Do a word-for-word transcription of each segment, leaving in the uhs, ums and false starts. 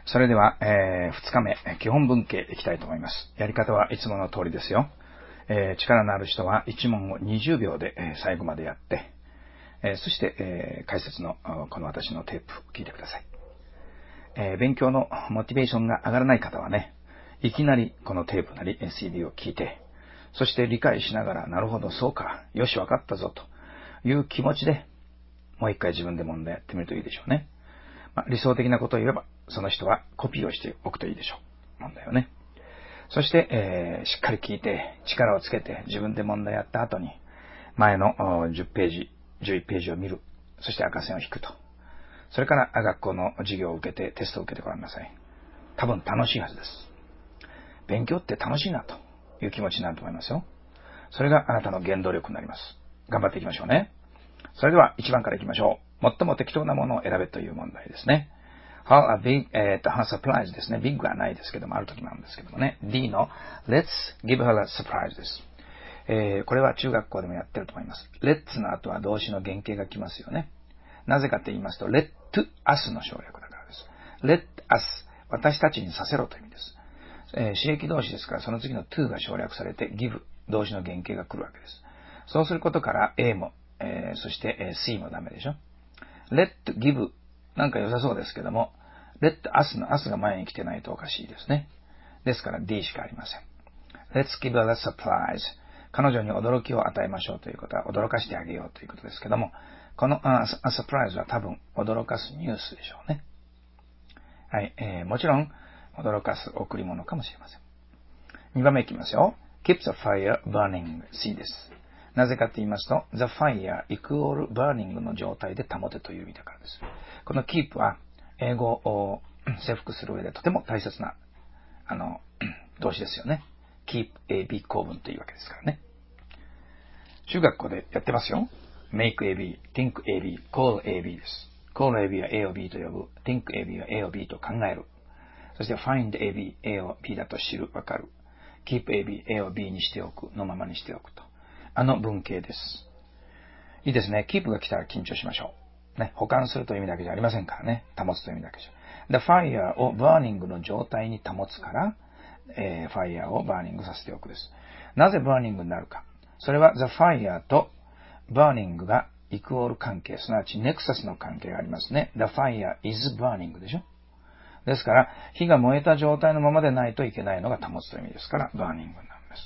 それでは、えー、ふつかめ、基本文系いきたいと思います。やり方はいつもの通りですよ。えー、力のある人はいち問をにじゅうびょうで、えー、最後までやって、えー、そして、えー、解説のこの私のテープを聞いてください。えー、勉強のモチベーションが上がらない方はね、いきなりこのテープなり シーディー を聞いて、そして理解しながら、なるほど、そうか、よし、わかったぞ、という気持ちで、もう一回自分で問題やってみるといいでしょうね。まあ、理想的なことを言えば、その人はコピーをしておくといいでしょう。問題をね。そして、えー、しっかり聞いて、力をつけて、自分で問題やった後に、前のじゅっページ、じゅういちページを見る。そして赤線を引くと。それから学校の授業を受けて、テストを受けてごらんなさい。多分楽しいはずです。勉強って楽しいなという気持ちになると思いますよ。それがあなたの原動力になります。頑張っていきましょうね。それではいちばんからいきましょう。最も適当なものを選べという問題ですね。How a big, えっと、how surprise ですね。big はないですけども、ある時もあるんですけどもね。D の Let's give her a surprise です。えー、これは中学校でもやってると思います。Let's の後は動詞の原型が来ますよね。なぜかと言いますと、Let us の省略だからです。Let us 私たちにさせろという意味です。えー、刺激動詞ですから、その次の to が省略されて give 動詞の原型が来るわけです。そうすることから A も、えー、そして、えー、C もダメでしょ。Let give なんか良さそうですけども、Let us の us が前に来てないとおかしいですね。ですから D しかありません。Let's give her a surprise。彼女に驚きを与えましょうということは、驚かしてあげようということですけども、この a surprise は多分驚かすニュースでしょうね。はい、えー、もちろん驚かす贈り物かもしれません。にばんめいきますよ。Keep the fire burning C です。なぜかと言いますと、the fire equal burning の状態で保てという意味だからです。この keep は英語を征服する上でとても大切なあの動詞ですよね。keep A B 構文というわけですからね。中学校でやってますよ。make A B, think A B, call A B です。call A B は A を B と呼ぶ。think A B は A を B と考える。そして find A B, A を B だと知る、わかる。keep A B, A を B にしておく、のままにしておくと。あの文型です。いいですね。keep が来たら緊張しましょう。ね、保管するという意味だけじゃありませんからね。保つという意味だけじゃ。The fire を burning の状態に保つから、えー、fire を burning させておくです。なぜ burning になるか。それは the fire と burning がイクオール関係、すなわち nexus の関係がありますね。The fire is burning でしょ。ですから、火が燃えた状態のままでないといけないのが保つという意味ですから、burning なんです。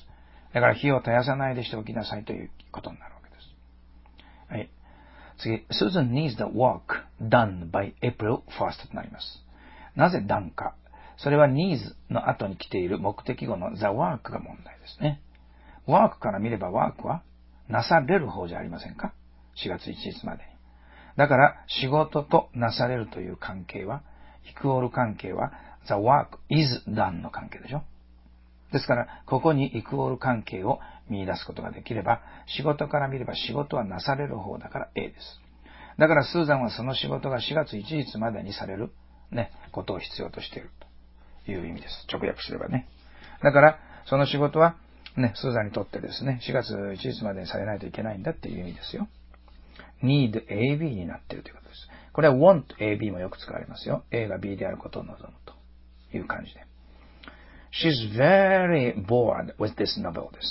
だから火を絶やさないでしておきなさいということになるわけです。はい。次、Susan needs the work done by April ファースト となります。なぜ done か。それは needs の後に来ている目的語の the work が問題ですね。work から見れば work はなされる方じゃありませんか。しがつついたちまでに。だから仕事となされるという関係は、イクオール関係は the work is done の関係でしょ。ですから、ここにイクオール関係を見出すことができれば、仕事から見れば仕事はなされる方だから A です。だからスーザンはその仕事がしがつついたちまでにされる、ね、ことを必要としているという意味です。直訳すればね。だから、その仕事は、ね、スーザンにとってですね、しがつついたちまでにされないといけないんだっていう意味ですよ。need A B になっているということです。これは want A B もよく使われますよ。A が B であることを望むという感じで。She's very bored with this novel です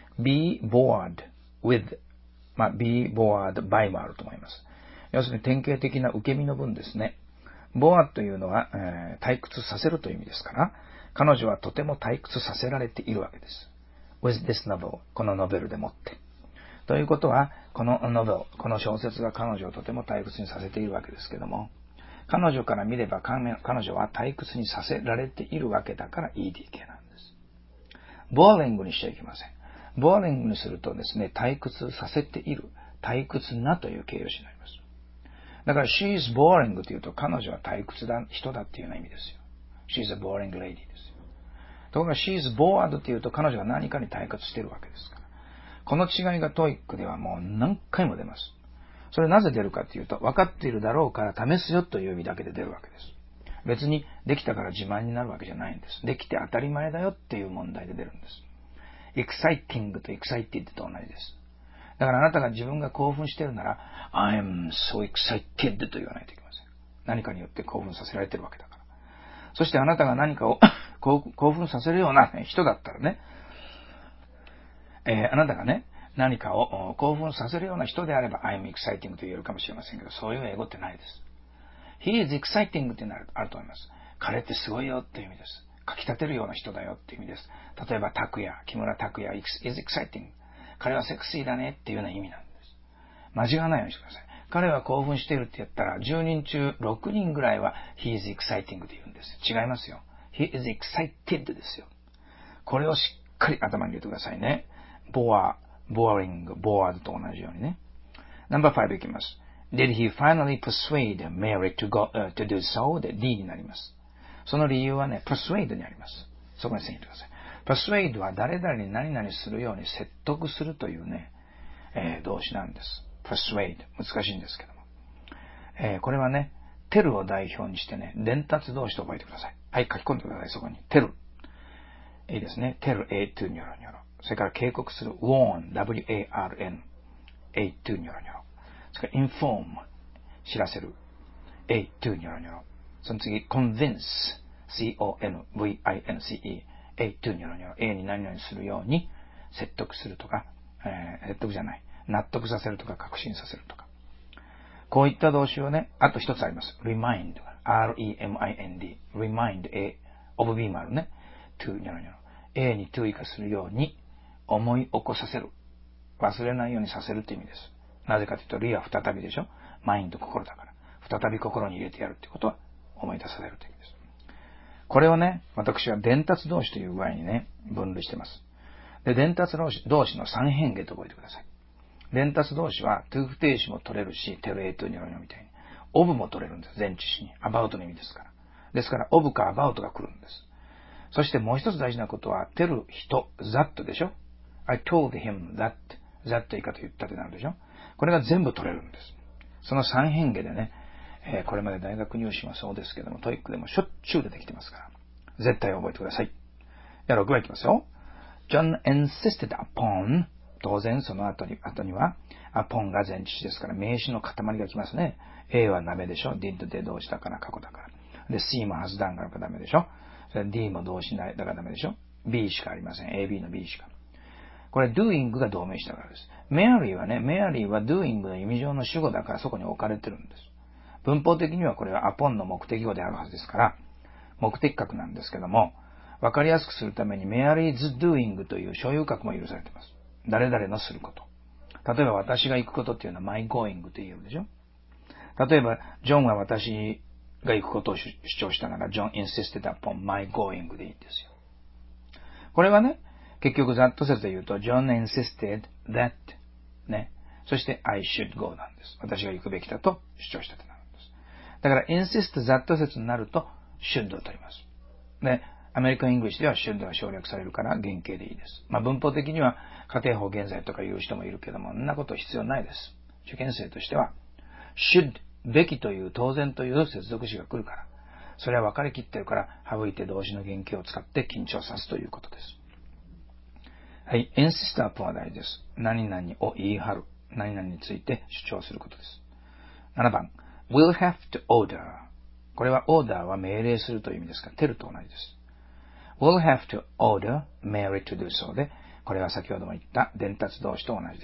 。be bored with, まあ、be bored by もあると思います。要するに典型的な受け身の文ですね。bored というのは、えー、退屈させるという意味ですから、彼女はとても退屈させられているわけです。with this novel このノベルでもって。ということは、このノベル、この小説が彼女をとても退屈にさせているわけですけども、彼女から見れば彼女は退屈にさせられているわけだから イーディー 形なんです。ボーリングにしちゃいけません。ボーリングにするとですね、退屈させている、退屈なという形容詞になります。だから she is boring というと彼女は退屈な人だっていうような意味ですよ。she is a boring lady ですよ。ところが she is bored というと彼女は何かに退屈しているわけですから。この違いがトイックではもう何回も出ます。それなぜ出るかというと、分かっているだろうから試すよという意味だけで出るわけです。別にできたから自慢になるわけじゃないんです。できて当たり前だよっていう問題で出るんです。exciting と excited と同じです。だからあなたが自分が興奮しているなら、I'm so excited と言わないといけません。何かによって興奮させられているわけだから。 そしてあなたが何かを興奮させるような人だったらね、えー、あなたがね、何かを興奮させるような人であれば I'm exciting と言えるかもしれませんけど、そういう英語ってないです。He is exciting っていうのがあると思います。彼ってすごいよっていう意味です。かき立てるような人だよっていう意味です。例えば拓也、木村拓哉 is exciting。彼はセクシーだねっていうような意味なんです。間違わないようにしてください。彼は興奮しているって言ったら、じゅうにん中ろくにんぐらいは He is exciting って言うんですよ。違いますよ。He is excited ですよ。これをしっかり頭に入れてくださいね。bore, boring, bored と同じようにね。ナンバーファイブいきます。Did he finally persuade Mary to go,、uh, to do so? で D になります。その理由はね、persuade にあります。そこに線入れてください。persuade は誰々に何々するように説得するというね、えー、動詞なんです。persuade 難しいんですけども、えー、これはね、tell を代表にしてね、伝達動詞と覚えてください。はい、書き込んでください。そこに tell いいですね。tell a to ニョロニョロ。それから警告する warn w a r n a to ニョロニョロ。それから inform 知らせる a to ニョロニョロ。その次 convince c o n v i n c e a to ニョロニョロ。a に何々するように説得するとか、えー、説得じゃない納得させるとか確信させるとか、こういった動詞をね、あと一つあります。remind r e m i n d remind a of b もあるね。to ニョロニョロ。A に to 以下するように思い起こさせる。忘れないようにさせるという意味です。なぜかというと、re は再びでしょ。mind 心だから。再び心に入れてやるということは思い出させるという意味です。これをね、私は伝達動詞という具合にね、分類しています。で、伝達動詞の三変化と覚えてください。伝達動詞は to 不定詞も取れるし、tell a to ニョロニョロみたいに。of も取れるんです。前置詞に。about の意味ですから。ですから、of か about が来るんです。そしてもう一つ大事なことは、tell 人、that でしょ。I told him that, that 以下と言ったってなるでしょ。これが全部取れるんです。その三変化でね、えー、これまで大学入試もそうですけども、トイックでもしょっちゅう出てきてますから、絶対覚えてください。では、ろくばんいきますよ。John insisted upon、当然その後に、後には、upon が前置詞ですから、名詞の塊が来ますね。A はダメでしょ。did で動詞だから過去だから。で、C も has done からダメでしょ。それ D も動詞だからダメでしょ。B しかありません。エービー の B しか。これ doing が動名詞だからです。Mary はね、Mary は doing の意味上の主語だからそこに置かれてるんです。文法的にはこれは upon の目的語であるはずですから、目的格なんですけども、わかりやすくするために Mary's doing という所有格も許されています。誰々のすること。例えば私が行くことっていうのは my going と言うでしょ。例えば、ジョンは私が行くことを主張したなら、John insisted upon my going でいいんですよ。これはね、結局ざっと説で言うと、John insisted that ね。そして I should go なんです。私が行くべきだと主張したとなるんです。だから、insist ざっと説になると、should を取ります。で、アメリカン・イングリッシュでは should が省略されるから原型でいいです。まあ文法的には家庭法現在とか言う人もいるけども、そんなこと必要ないです。受験生としては、should べきという当然という接続詞が来るから、それは分かりきってるから、省いて動詞の原型を使って緊張さすということです。はい、insist upon は大事です。何々を言い張る。何々について主張することです。ななばん、will have to order。これは order は命令するという意味ですから、tell と同じです。will have to order Mary to do so で、これは先ほども言った伝達動詞と同じです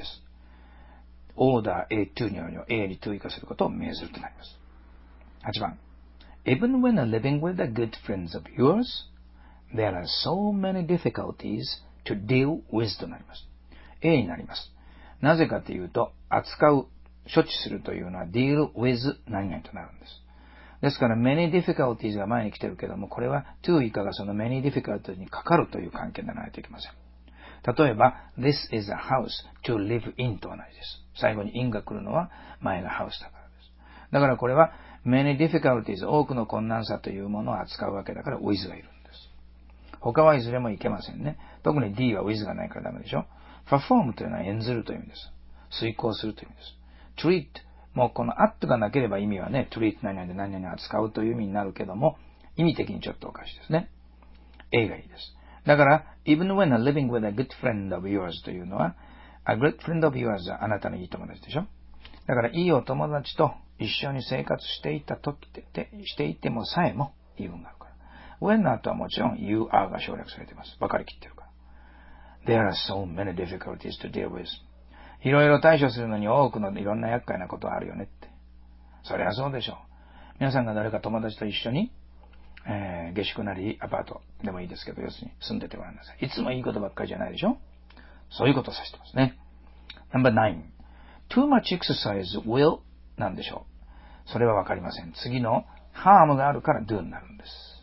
。order A to により A に to 以下することを命ずるとなります。はちばん。Even when living with the good friends of yours, there are so many difficulties to deal with となります。A になります。なぜかというと、扱う、処置するというのは deal with 何々となるんです。ですから、many difficulties が前に来てるけども、これは to 以下がその many difficulties にかかるという関係でないといけません。例えば、this is a house to live in と同じです。最後に in が来るのは前が house だからです。だからこれは many difficulties 多くの困難さというものを扱うわけだから with がいるんです。他はいずれもいけませんね。特に D は with がないからダメでしょ。perform というのは演ずるという意味です。遂行するという意味です。treat もうこの at がなければ意味はね、treat 何々で何々扱うという意味になるけども、意味的にちょっとおかしいですね。A がいいです。だから、even when living with a good friend of yours というのは、a good friend of yours はあなたのいい友達でしょ。だから、いいお友達と一緒に生活していたときて、していてもさえも、言い分があるから。 when の後はもちろん you are が省略されています。ばかり切ってるから。There are so many difficulties to deal with. いろいろ対処するのに多くのいろんな厄介なことあるよねって。そりゃそうでしょう。皆さんが誰か友達と一緒に、えー、下宿なりアパートでもいいですけど、要するに住んでてごらんなさい。いつもいいことばっかりじゃないでしょ。そういうことを指してますね。ナンバーナイン。too much exercise will なんでしょう。それはわかりません。次の harm があるから do になるんです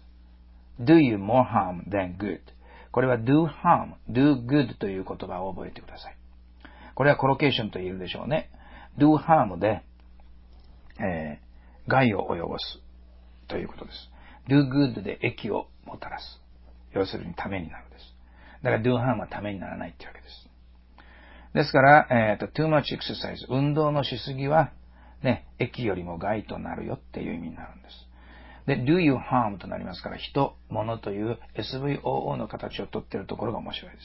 。do you more harm than good。これは do harm, do good という言葉を覚えてください。これはコロケーションと言えるでしょうね。do harm で、えー、害を及ぼすということです。do good で益をもたらす。要するにためになるんです。だから do harm はためにならないっていうわけです。ですから、えーと、too much exercise、運動のしすぎは、ね、益よりも害となるよっていう意味になるんです。で、do you harm となりますから、人、物という エスブイオーオー の形をとっているところが面白いです。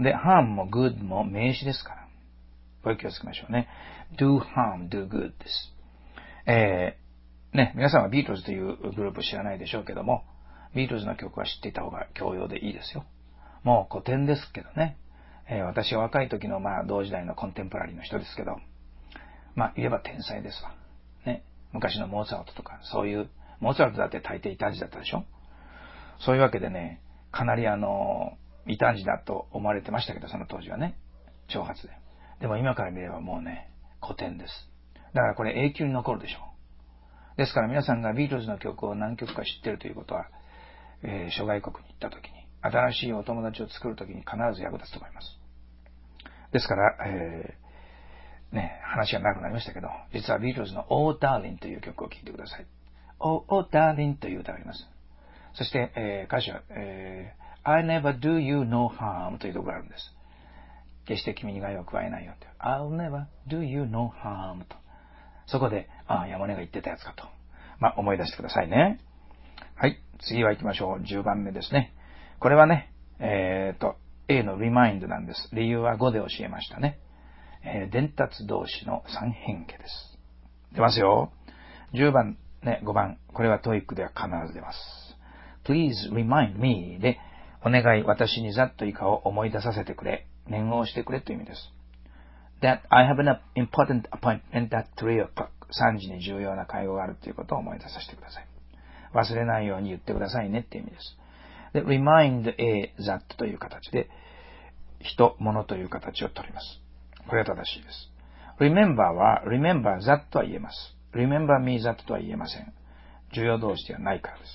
で、harm も good も名詞ですから。これ気をつけましょうね。do harm, do good です。えー、ね、皆さんはビートルズというグループ知らないでしょうけども、ビートルズの曲は知っていた方が教養でいいですよ。もう古典ですけどね。えー、私は若い時のまあ同時代のコンテンポラリーの人ですけど、まあ言えば天才ですわ。ね。昔のモーツァルトとか、そういう、モーツァルトだって大抵異端児だったでしょ。そういうわけでね、かなりあの、異端児だと思われてましたけど、その当時はね。挑発で。でも今から見ればもうね、古典です。だからこれ永久に残るでしょう。ですから皆さんがビートルズの曲を何曲か知ってるということは、えー、諸外国に行った時に、新しいお友達を作る時に必ず役立つと思います。ですから、えー、ね、話が長くなりましたけど、実はビートルズの Oh Darling という曲を聴いてください。Oh, oh Darling という歌があります。そして、えー、歌詞は、えー、I never do you no harm というところがあるんです。決して君に害を加えないよって。I'll never do you no harm と。そこで、ああ、山根が言ってたやつかと。まあ、思い出してくださいね。はい。次は行きましょう。じゅうばんめですね。これはね、えっと、A の remind なんです。理由はごで教えましたね。えー、伝達動詞の三変形です。出ますよ。じゅうばん、ね、ごばん。これは トーイック では必ず出ます。Please remind me で、お願い、私にざっと以下を思い出させてくれ。念を押してくれという意味です。That I have an important appointment at three o'clock. さんじに重要な会合があるということを思い出させてください。忘れないように言ってくださいねっていう意味です。で、remind a that という形で、人、物という形を取ります。これは正しいです。remember は remember that とは言えます。remember me that とは言えません。重要動詞ではないからです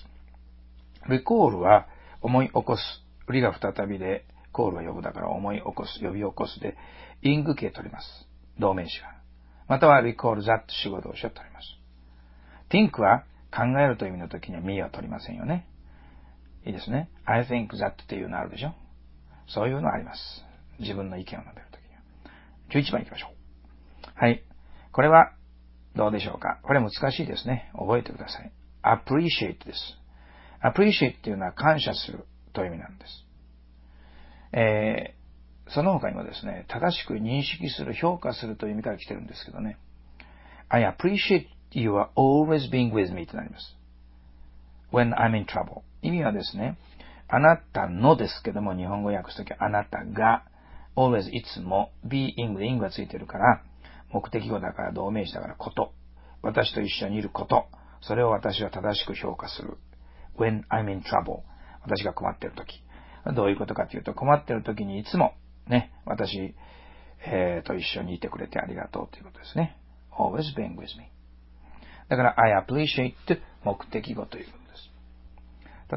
。recall は思い起こす。りが再びで、コールを呼ぶだから思い起こす、呼び起こすで、イング形を取ります。動名詞が。または recall that 主語動詞を取ります。think は考えるという意味の時には me は取りませんよね。いいですね。I think that っていうのあるでしょ。そういうのあります。自分の意見を述べるときには。じゅういちばん行きましょう。はい。これはどうでしょうか。これ難しいですね。覚えてください。appreciate です。appreciate っていうのは感謝するという意味なんです。えー、その他にもですね、正しく認識する、評価するという意味から来てるんですけどね。I appreciate you are always being with me となります。when I'm in trouble。意味はですね、あなたのですけども、日本語訳すときはあなたが、always いつも、being で ing がついてるから、目的語だから動名詞だからこと。私と一緒にいること。それを私は正しく評価する。when I'm in trouble。私が困っているとき。どういうことかというと、困っているときにいつも、ね、私、えー、と一緒にいてくれてありがとうということですね。always being with me。だから、I appreciate 目的語ということです。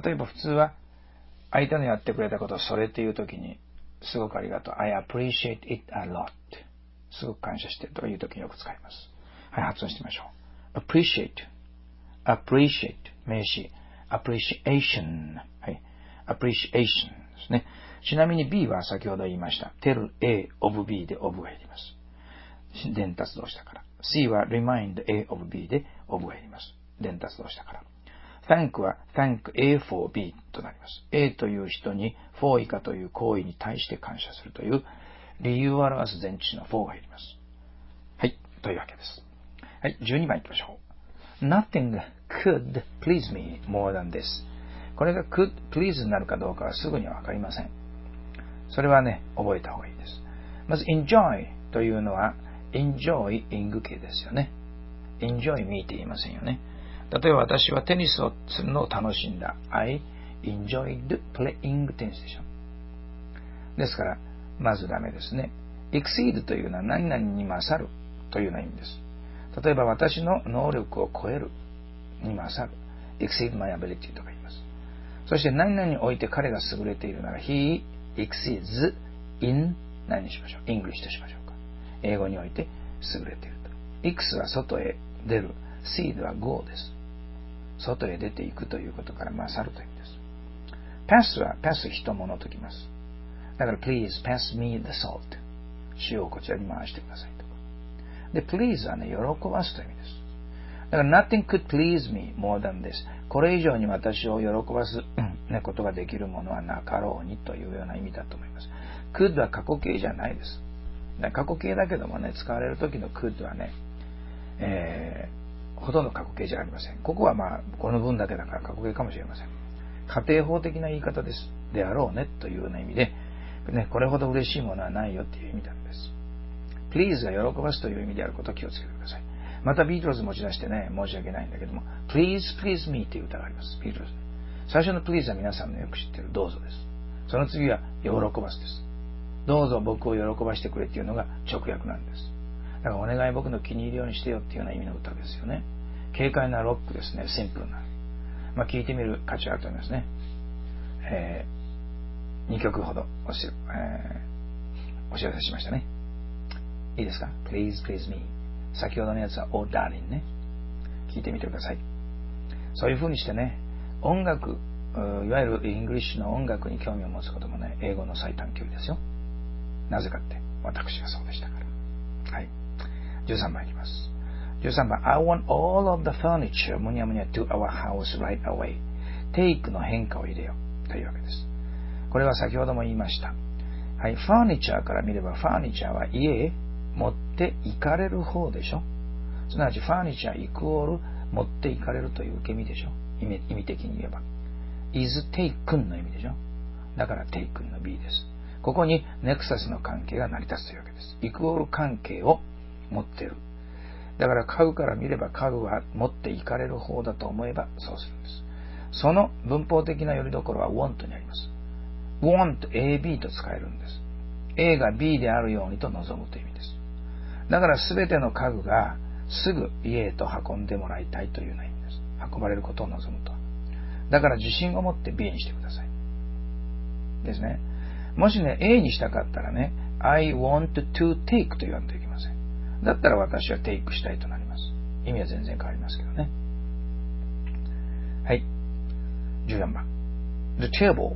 例えば普通は、相手のやってくれたことをそれっていうときに、すごくありがとう。I appreciate it a lot。すごく感謝しているというときによく使います。はい、発音してみましょう。appreciate。appreciate。名詞。appreciation。はい。appreciation ですね。ちなみに B は先ほど言いました。tell A of B で of が入ります。伝達動詞だから。C は remind A of B で of が入ります。伝達動詞だから。thank は thank A for B となります。A という人に for 以下という行為に対して感謝するという理由を表す前置詞の for が入ります。はい。というわけです。はい。じゅうにばん行きましょう。Nothing could please me more than this。 これが could, please になるかどうかはすぐにはわかりません。それはね、覚えた方がいいです。まず enjoy というのは enjoying 形ですよね。enjoy me って言いませんよね。例えば私はテニスをするのを楽しんだ。I enjoyed playing テニスでしょ。ですから、まずダメですね。exceed というのは何々に勝るというような意味です。例えば私の能力を超えるに勝る。exceed my ability とか言います。そして何々において彼が優れているなら he exceeds in 何にしましょう。English としましょうか。英語において優れていると。X は外へ出る。seed は go です。外へ出ていくということから勝るという意味です。pass は pass 人物ときます。だから please pass me the salt。塩をこちらに回してくださいとか。で、please はね、喜ばすという意味です。だから nothing could please me more than this。これ以上に私を喜ばす、ね、ことができるものはなかろうにというような意味だと思います。could は過去形じゃないです。過去形だけどもね、使われる時の could はね、えー、ほとんど過去形じゃありません。ここはまあ、この文だけだから過去形かもしれません。仮定法的な言い方です。であろうねというような意味で、ね、これほど嬉しいものはないよっていう意味なんです。please が喜ばすという意味であることを気をつけてください。またビートルズ持ち出してね、申し訳ないんだけども、please please me という歌があります。ビートルズ。最初の please は皆さんのよく知っているどうぞです。その次は喜ばすです。どうぞ僕を喜ばしてくれっていうのが直訳なんです。だからお願い僕の気に入るようにしてよっていうような意味の歌ですよね。軽快なロックですね。シンプルな。まあ聞いてみる価値があると思いますね。えー、にきょくほどおし、えー、お知らせしましたね。いいですか？ Please please me。先ほどのやつは Oh darling ね。聞いてみてください。そういう風にしてね、音楽、いわゆるイングリッシュの音楽に興味を持つこともね、英語の最短距離ですよ。なぜかって、私がそうでしたから。はい。じゅうさんばんいきます。じゅうさんばん I want all of the furniture むにゃむにゃ to our house right away。take の変化を入れようというわけです。これは先ほども言いました。はい。ファーニチャーから見れば、ファーニチャーは家へ持って行かれる方でしょ。すなわちファーニチャーイクオール持って行かれるという受け身でしょ。意味、意味的に言えば。is taken の意味でしょ。だから taken の B です。ここにネクサスの関係が成り立つというわけです。イクオール関係を持っている。だから家具から見れば家具は持って行かれる方だと思えばそうするんです。その文法的な拠り所は want にあります。want A、B と使えるんです。A が B であるようにと望むという意味です。だから全ての家具がすぐ家へと運んでもらいたいというような意味です。運ばれることを望むと。だから自信を持って B にしてください。ですね。もしね、A にしたかったらね、I want to take と言わんといけません。だったら私は take したいとなります。意味は全然変わりますけどね。はい。じゅうよんばん。The table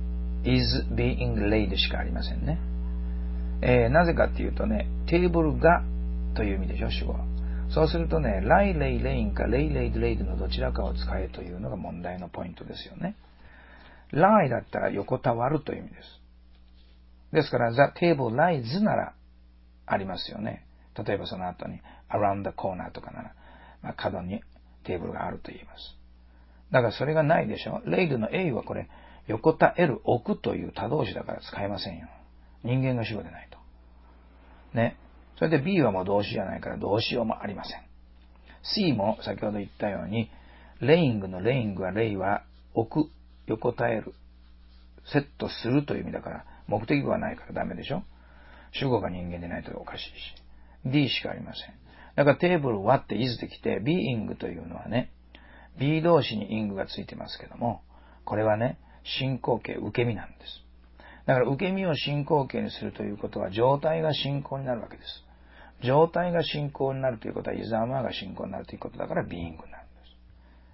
is being laid しかありませんね。えー、なぜかっていうとね、テーブルがという意味でしょ、主語は。そうするとね、ライレイレインかレイレイレイドのどちらかを使えというのが問題のポイントですよね。ライだったら横たわるという意味です。ですから、the table lies ならありますよね。例えばその後に around the corner とかなら、まあ、角にテーブルがあると言います。だからそれがないでしょ。レイドの A はこれ、横たえる、置くという他動詞だから使えませんよ。人間が主語でないと。ね。それで B はもう動詞じゃないから動詞用もありません。C も先ほど言ったように、レイングのレイングはレイは置く、横たえる、セットするという意味だから、目的語はないからダメでしょ。主語が人間でないとおかしいし。D しかありません。だからテーブルはって is できて、being というのはね、B 動詞に ing がついてますけども、これはね、進行形、受け身なんです。だから受け身を進行形にするということは、状態が進行になるわけです。状態が進行になるということは、イザーマーが進行になるということだから、being になるんです。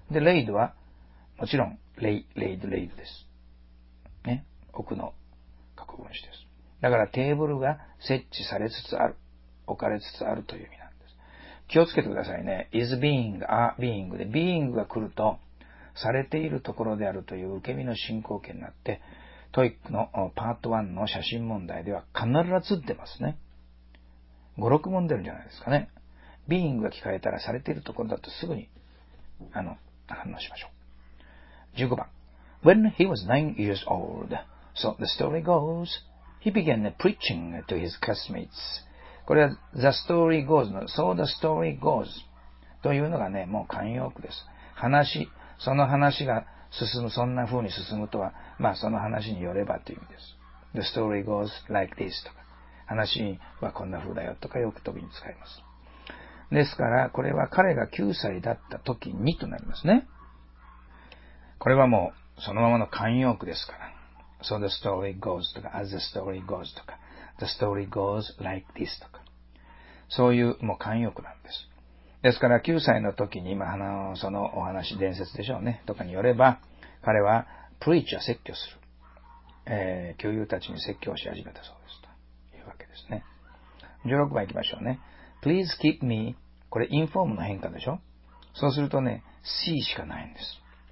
で、レイドは、もちろん、レイ、レイド、レイドです。ね。奥の過去分詞です。だからテーブルが設置されつつある、置かれつつあるという意味なんです。気をつけてくださいね。is being, are being で、being が来ると、されているところであるという受け身の進行形になって、トイックのパートワンの写真問題では必ず出ますね。ご、ろく問出るんじゃないですかね。being が聞かれたらされているところだとすぐに、あの、反応しましょう。じゅうごばん。 When he was nine years old, so the story goes, he began preaching to his classmates. これは The story goes の So the story goes というのがね、もう慣用句です。話、その話が進む、そんな風に進むとは、まあその話によればという意味です。The story goes like this とか、話はこんな風だよとかよく時に使います。ですから、これは彼がきゅうさいだった時にとなりますね。これはもうそのままの慣用句ですから。So the story goes とか、as the story goes とか、the story goes like this とか、そういうもう慣用句なんです。ですからきゅうさいの時に、今、あの、そのお話、伝説でしょうね、とかによれば、彼は、プリーチは説教する。えー、教友たちに説教し始めたそうです。というわけですね。じゅうろくばん行きましょうね。Please keep me これ、インフォームの変化でしょ。そうするとね、C しかないんです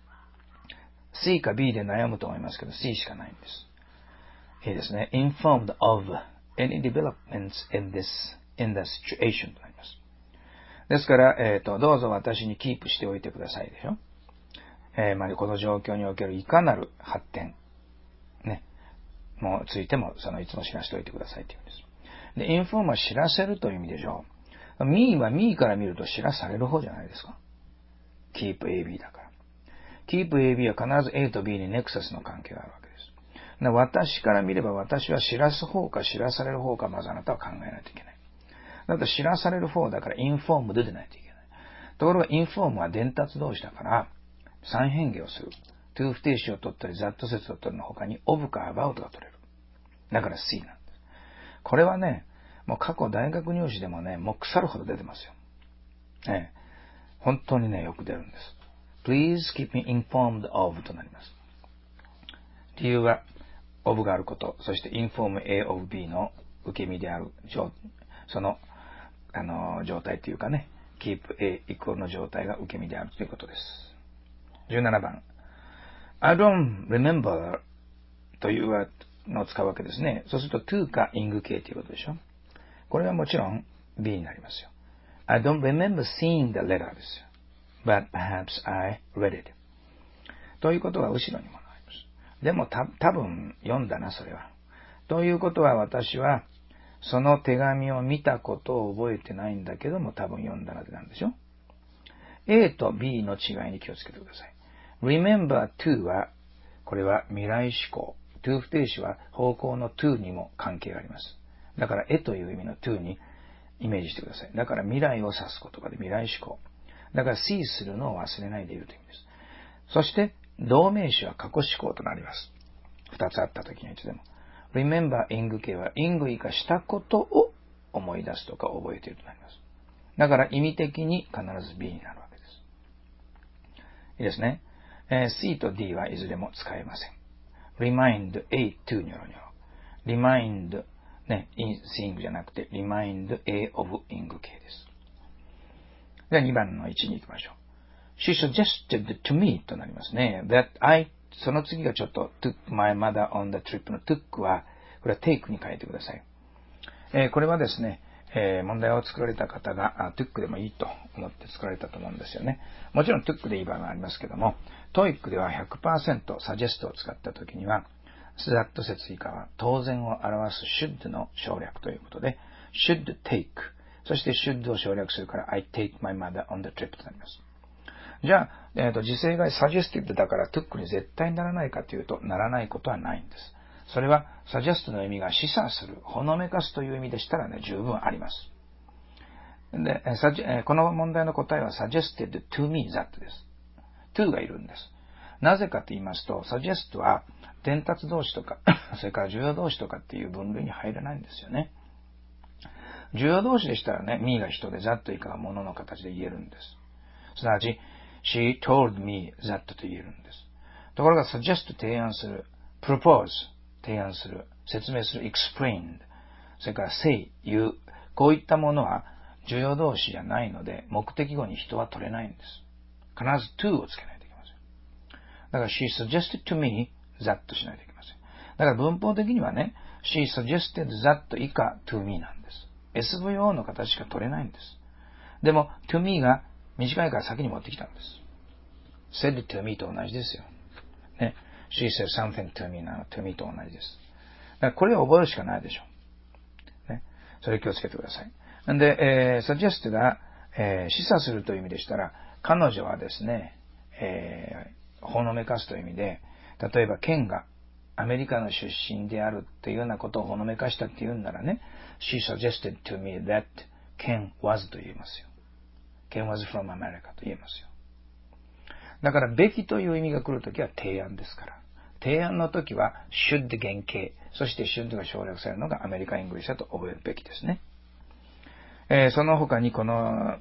。C か B で悩むと思いますけど、C しかないんです。いいですね。informed of any developments in this, in the situation となります。ですから、えっと、どうぞ私にキープしておいてくださいでしょ。えー、まあ、この状況におけるいかなる発展、ね、もうついても、その、いつも知らせておいてくださいというんです。で、inform は知らせるという意味でしょう。me は me から見ると知らされる方じゃないですか。keep A B だから。keep A B は必ず A と B にネクサスの関係があるわけです。で私から見れば私は知らす方か知らされる方かまずあなたは考えないといけない。だって知らされる方だからインフォームででないといけない。ところがインフォームは伝達動詞だから三変化をする。to 不定詞を取ったり that 説を取るの他に of か about が取れる。だから C なんです。これはね、もう過去大学入試でもね、もう腐るほど出てますよ。ええ、本当にね、よく出るんです。Please keep me informed of となります。理由は of があること、そして inform A of B の受け身である、その、あの、状態というかね、keep A イコールの状態が受け身であるということです。じゅうななばん。I don't remember というのを使うわけですね。そうすると to か ing 形ということでしょ。これはもちろん B になりますよ。I don't remember seeing the letter ですよ。But perhaps I read it. ということは後ろにもあります。でもた多分読んだな、それは。ということは私はその手紙を見たことを覚えてないんだけども多分読んだなってなんでしょ。A と B の違いに気をつけてください。remember to は、これは未来思考。to 不定詞は方向の to にも関係があります。だから、えという意味の to にイメージしてください。だから未来を指す言葉で未来思考。だから see するのを忘れないでいるという意味です。そして、動名詞は過去思考となります。二つあったときにいつでも。remember ing 形は ing 以下したことを思い出すとか覚えているとなります。だから意味的に必ず B になるわけです。いいですね。えー、C と D はいずれも使えません。remind A to ニョロニョロ。remind ね、in seeing じゃなくて remind A of ing 形です。ではにばんのいちに行きましょう。She suggested to me となりますね。that I その次がちょっと took my mother on the trip の took はこれは take に変えてください。えー、これはですね、えー、問題を作られた方が took でもいいと思って作られたと思うんですよね。もちろん took でいい場合もありますけども、トイック では ひゃくパーセント suggest を使ったときには、that 説以下は当然を表す should の省略ということで、should take、そして should を省略するから I take my mother on the trip となります。じゃあ、えーと、時制が suggested だから took に絶対にならないかというと、ならないことはないんです。それは suggest の意味が示唆する、ほのめかすという意味でしたらね、十分あります。で、えー、この問題の答えは suggested to me that です。to がいるんです。なぜかと言いますと、suggest は伝達動詞とか、それから重要動詞とかっていう分類に入らないんですよね。重要動詞でしたらね、me が人で that 以下が物の形で言えるんです。すなわち、she told me that と言えるんです。ところが suggest 提案する、propose 提案する、説明する、explained、それから say 言う、こういったものは重要動詞じゃないので、目的語に人は取れないんです。必ず to をつけないといけません。だから she suggested to me that しないといけません。だから文法的にはね、she suggested that 以下 to me なんです。エスブイオー の形しか取れないんです。でも to me が短いから先に持ってきたんです。said to me と同じですよ。ね。 she said something to me なの to me と同じです。だからこれを覚えるしかないでしょう。ね。それ気をつけてください。んで、えー、suggest が、えー、示唆するという意味でしたら、彼女はですね、えー、ほのめかすという意味で、例えばケンがアメリカの出身であるっていうようなことをほのめかしたっていうんならね、she suggested to me that Ken was と言いますよ。Ken was from America と言えますよ。だから、べきという意味が来るときは提案ですから。提案のときは should 原型、そして should が省略されるのがアメリカン・イングリッシュだと覚えるべきですね。えー、その他にこの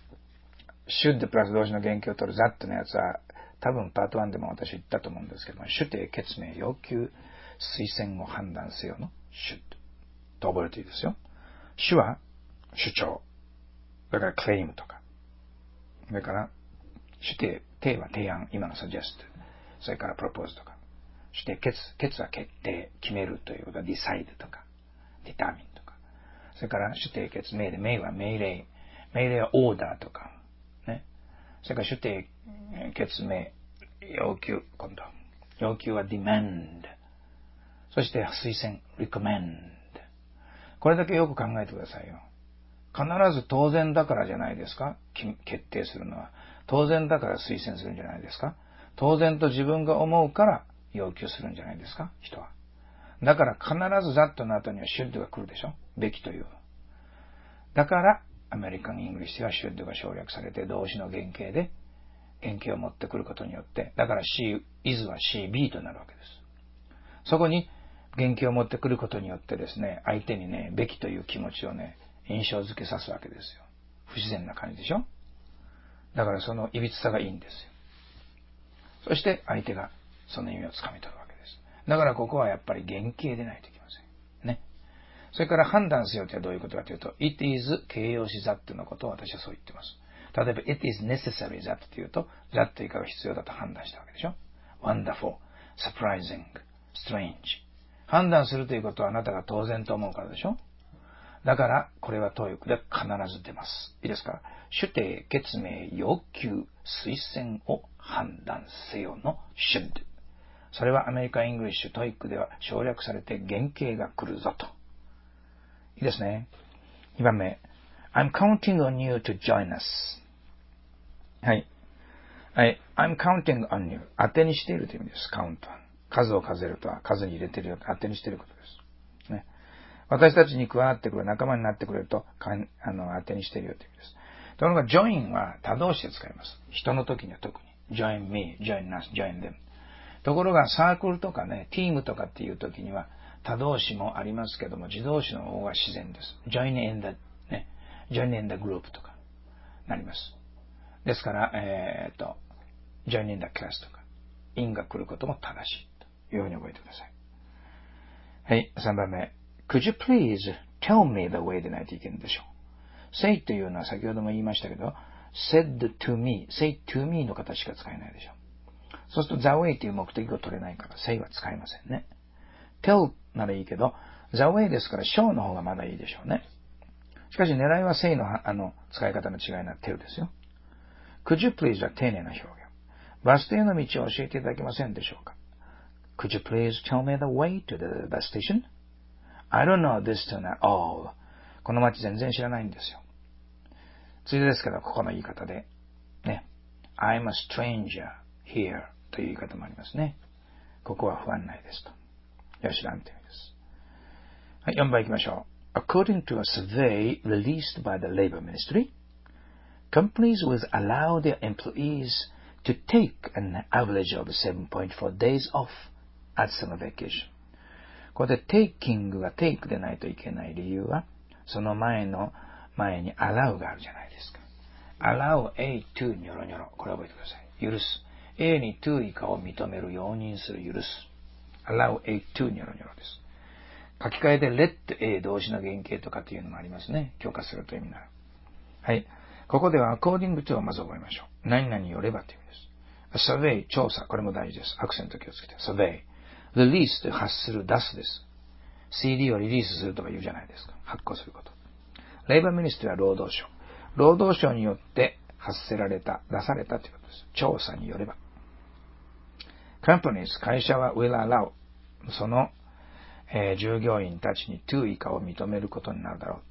should プラス動詞の原型を取る that のやつは多分パートワンでも私言ったと思うんですけども、主定、決命、要求、推薦を判断せよの should と覚えるといいですよ。主は主張。だから claim とか。それから主定、定は提案、今の suggest。それから propose とか。主定、決、決は決定、決めるということは decide とか、determine とか。それから主定、決、命令、命は命令。命令は order とか。ね。それから主定、決命、要求、今度。要求は demand。そして推薦、recommend。これだけよく考えてくださいよ。必ず当然だからじゃないですか、決定するのは。当然だから推薦するんじゃないですか。当然と自分が思うから要求するんじゃないですか、人は。だから必ず that の後には should が来るでしょ。べきという。だから、アメリカン・イングリッシュは should が省略されて動詞の原型で原型を持ってくることによって、だから she is は she be となるわけです。そこに原型を持ってくることによってですね、相手にね、べきという気持ちをね、印象づけさすわけですよ。不自然な感じでしょ。だからその歪さがいいんですよ。そして相手がその意味をつかみ取るわけです。だからここはやっぱり原型でないといけません。ね。それから判断せよとはどういうことかというと、it is 形容詞 that のことを私はそう言ってます。例えば it is necessary that というと、that 以下が必要だと判断したわけでしょ。wonderful, surprising, strange。判断するということはあなたが当然と思うからでしょ。だから、これはトーイックで必ず出ます。いいですか？主定、決命、要求、推薦を判断せよの should。それはアメリカン・イングリッシュ、トーイックでは省略されて原型が来るぞと。いいですね。にばんめ。I'm counting on you to join us. はい。はい。I'm counting on you. 当てにしているという意味です。count。数を数えるとは数に入れているよ。当てにしていることです。ね。私たちに加わってくる、仲間になってくれると、かんあの、当てにしているよという意味です。ところが、join は他動詞で使います。人の時には特に。join me, join us, join them。ところが、サークルとかね、チームとかっていう時には、他動詞もありますけども、自動詞の方が自然です。join in the, ね、join in the group とか、なります。ですから、えー、っと、join in the class とか、in が来ることも正しいというふうに覚えてください。はい、さんばんめ。Could you please tell me the way でないといけないでしょう。say というのは先ほども言いましたけど、said to me, say to me の形しか使えないでしょう。そうすると the way という目的を取れないから say は使えませんね。tell ならいいけど、the way ですから show の方がまだいいでしょうね。しかし狙いは say のあの使い方の違いなら tell ですよ。Could you please は丁寧な表現。バス停の道を教えていただけませんでしょうか。Could you please tell me the way to the bus station?I don't know this town at all. この街全然知らないんですよ。ついでですけど、ここの言い方で、ね。I'm a stranger here という言い方もありますね。ここは不安ないですと。よしらんという意味です。はい、よんばん行きましょう。According to a survey released by the Labor Ministry, companies will allow their employees to take an average of seven point four days off at summer vacation.ここで taking が take でないといけない理由は、その前の前に allow があるじゃないですか。allow A to ニョロニョロ。これ覚えてください。許す。A に to 以下を認める、容認する、許す。allow A to ニョロニョロです。書き換えで let A 動詞の原型とかっていうのもありますね。強化するという意味になる。はい。ここでは according to をまず覚えましょう。何々によればという意味です。survey 調査。これも大事です。アクセント気をつけて。survey。リリースと発する、出すです。シーディー をリリースするとか言うじゃないですか。発行すること。レイバーミニストリーは労働省。労働省によって発せられた、出されたということです。調査によれば。 companies、会社は will allow、その、えー、従業員たちに to 以下を認めることになるだろうって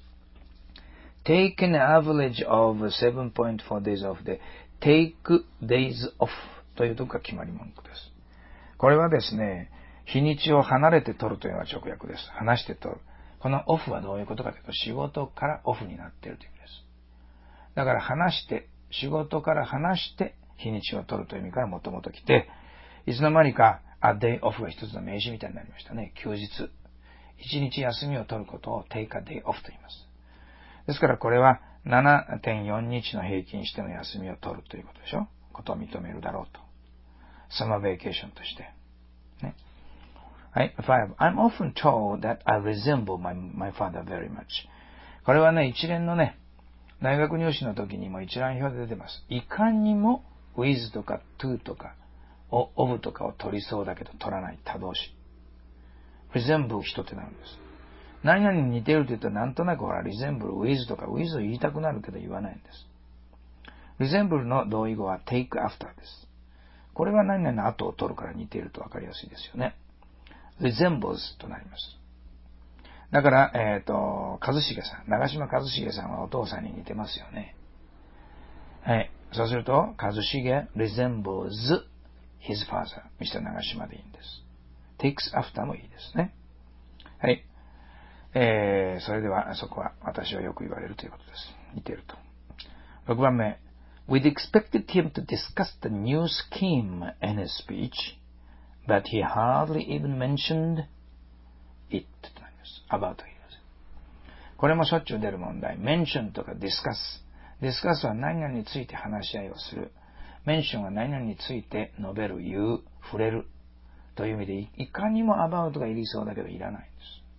。take an average of seven point four days off で take days off というところが決まり文句です。これはですね、日にちを離れて取るというのが直訳です。離して取る。このオフはどういうことかというと、仕事からオフになっているという意味です。だから離して、仕事から離して日にちを取るという意味からもともと来て、いつの間にか a day off が一つの名詞みたいになりましたね。休日。一日休みを取ることを take a day off と言います。ですからこれは ななてんよん 日の平均しての休みを取るということでしょ。ことを認めるだろうと。サマーベーケーションとして。ね。はい。five. I'm often told that I resemble my, my father very much. これはね、一連のね、大学入試の時にも一覧表で出てます。いかにも with とか to とか of とかを取りそうだけど取らない他動詞。resemble 人ってなるんです。何々に似てるって言うとなんとなくほら resemble with とか with を言いたくなるけど言わないんです。resemble の同義語は take after です。これは何々の後を取るから似ていると分かりやすいですよね。resembles となります。だから、えっと、一茂さん、長嶋一茂さんはお父さんに似てますよね。はい。そうすると、一茂 resembles his father。ミスター長嶋でいいんです。takes after もいいですね。はい。えー、それでは、そこは私はよく言われるということです。似ていると。ろくばんめ。We'd expected him to discuss the new scheme in his speech.But he hardly even mentioned it となります。about と言います。これもしょっちゅう出る問題。mention とか discuss。discuss は何々について話し合いをする。mention は何々について述べる、言う、触れる。という意味で、いかにも about がいりそうだけどいらないんです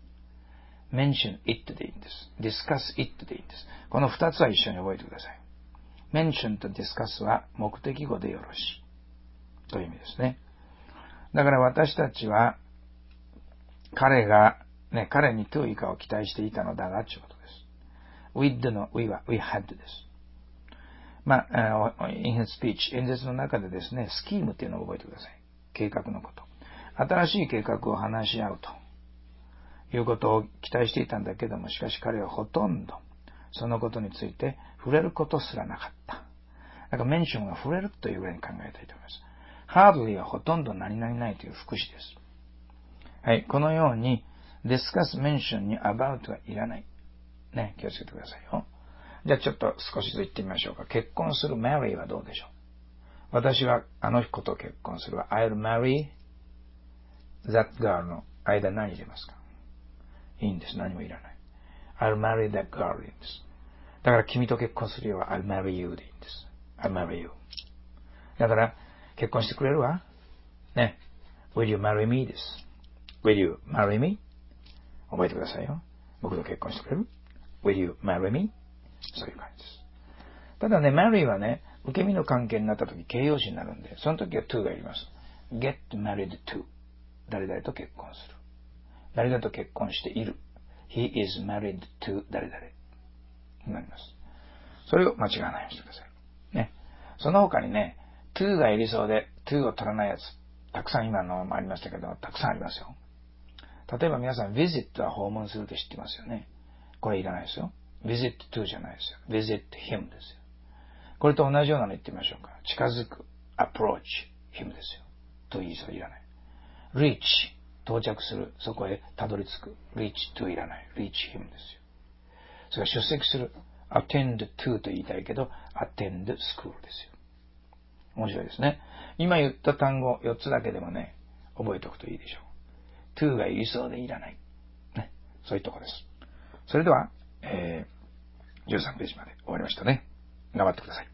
。mention it でいいんです。discuss it でいいんです。この二つは一緒に覚えてください。mention と discuss は目的語でよろしい。という意味ですね。だから私たちは、彼が、ね、彼に to 以下を期待していたのだが、ということです。with の we は we had です。まあ、in his speech、演説の中でですね、スキームっていうのを覚えてください。計画のこと。新しい計画を話し合うということを期待していたんだけども、しかし彼はほとんどそのことについて触れることすらなかった。だからメンションが触れるというぐらいに考えたいと思います。hardly はほとんど何々ないという副詞です。はい。このように、discuss mention に about はいらない。ね。気をつけてくださいよ。じゃあちょっと少しずつ言ってみましょうか。結婚する marry はどうでしょう。私はあの子と結婚するは I'll marry that girl の間何入れますか。いいんです。何もいらない。I'll marry that girl でいいんです。だから君と結婚するよは I'll marry you でいいんです。I'll marry you。だから、結婚してくれるわね。Will you marry me です。Will you marry me? 覚えてくださいよ。僕と結婚してくれる ?Will you marry me? そういう感じです。ただね、marry はね、受け身の関係になった時形容詞になるんで、その時は to がいります。get married to 誰々と結婚する。誰々と結婚している。He is married to 誰々になります。それを間違わないようにしてください。ね。その他にね、to がいりそうで to を取らないやつ、たくさん今のもありましたけど、たくさんありますよ。例えば皆さん visit は訪問するって知ってますよね。これいらないですよ。visit to じゃないですよ。visit him ですよ。これと同じようなの言ってみましょうか。近づく approach him ですよ。と言いそういらない。reach 到着する。そこへたどり着く。reach to いらない。reach him ですよ。それから出席する。attend to と言いたいけど attend school ですよ。面白いですね。今言った単語よっつだけでもね、覚えておくといいでしょう。to がいりそうでいらない。ね。そういうとこです。それでは、えー、じゅうさんページまで終わりましたね。頑張ってください。